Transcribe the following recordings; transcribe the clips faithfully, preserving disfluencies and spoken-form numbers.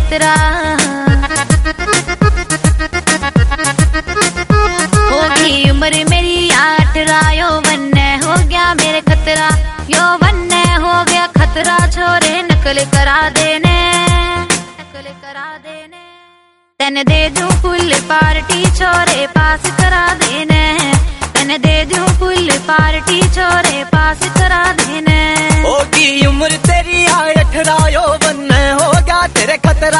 खतरा। होगी उम्र मेरी अठारह, यौवन हो गया मेरे खतरा, यौवन हो गया खतरा। छोरे नकल करा देने, नकल करा देने। तन दे दूं फुल पार्टी, छोरे पास करा देने। तन दे दूं फुल पार्टी, छोरे पास करा देने। होगी उम्र तेरी अठारह, यौवन हो गया तेरे खतरा।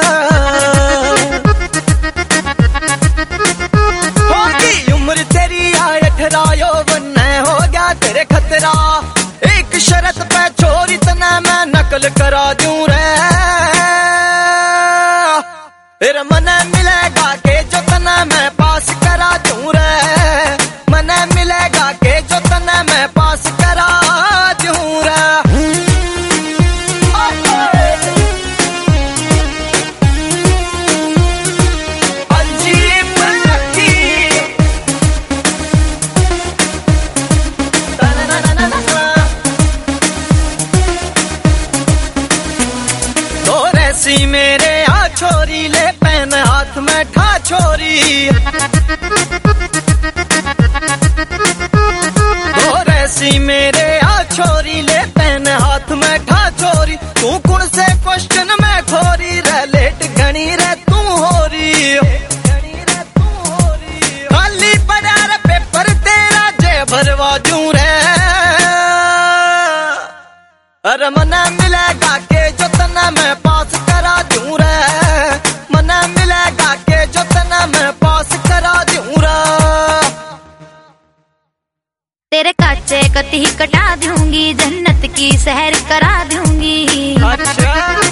होगी उम्र तेरी अठारह, यौवन हो गया तेरे खतरा। एक शर्त पे छोरी तना मैं नकल करा दूं रे, फिर मने मिलेगा के जो तना मैं पास करा दूं रे। मने मिलेगा के जो तना मैं पास करा दूं रे। सी मेरे आ छोरी ले पेन हाथ में ठा छोरी। सी मेरे आ छोरी ले पेन हाथ में ठा छोरी। तू कुण से क्वेश्चन में खोरी रे, लेट घनी रे तू हो रही। खाली पड़ा रे पेपर तेरा, जे भरवा दूं रे। अरे मना मिलेगा के जो तना मैं पास करा दूं रे। मना मिलेगा के जो तना मैं पास करा दूं रे। तेरे काचे कती कटा दूंगी, जन्नत की सैर करा दूंगी। अच्छा।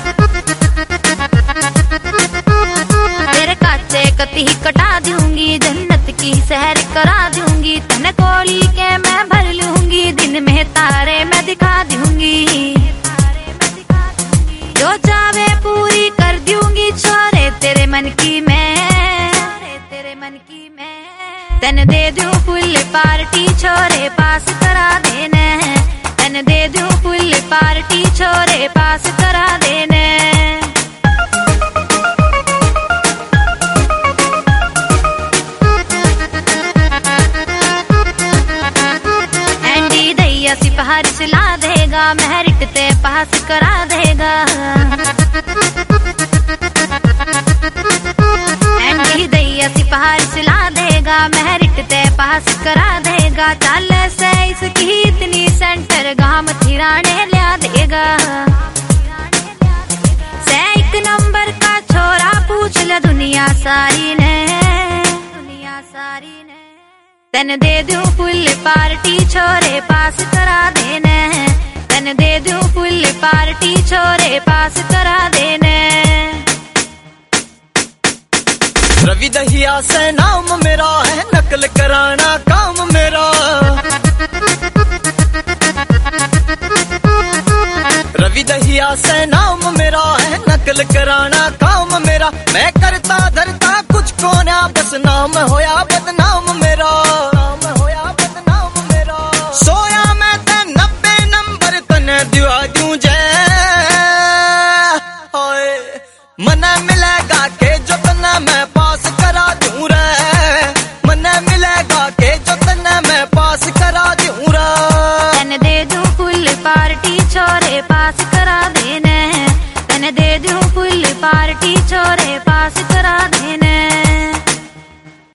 तेरे काचे कती कटा दूंगी, जन्नत की सैर करा दूंगी। तने कोली के मैं भर लूंगी, दिन में तारे मैं दिखा दूंगी। जो चाहे पूरी कर दूंगी, छोरे तेरे मन की मैं, तेरे मन की मैं। तन दे दूं फुल पार्टी, छोरे पास करा देने। तन दे दूं फुल पार्टी, छोरे पास करा देने। एंडी दैया सिफारिश ला देगा, मेरिट ते पास करा देगा। एंडी दैया सिफारिश ला देगा, मेरिट ते पास करा देगा। चाल से इसकी इतनी सेंटर गाम थिराने ला देगा। से एक नंबर का छोरा पूछ ले दुनिया सारी ने, दुनिया सारी ने। तन दे दूं फुल पार्टी, छोरे पास करा देने। तन दे दूं फुल पार्टी, छोरे पास करा देने। रवि दहिया से नाम मेरा है, नकल कराना काम मेरा। रवि दहिया से नाम मेरा है, नकल कराना काम मेरा। मैं करता धरता कुछ को ना, बस नाम होया बदनाम मेरा। नाम होया बदनाम मेरा। सोया मैं ते नब्बे नंबर तने दिवा दूं जे। मना मिलेगा के जो तना मैं पास करा दूं रे। मना मिलेगा के जो तना मैं पास करा दूं रे। तन दे दूं फुल पार्टी, छोरे पास करा देने। तन दे दूं फुल पार्टी, छोरे पास करा देने।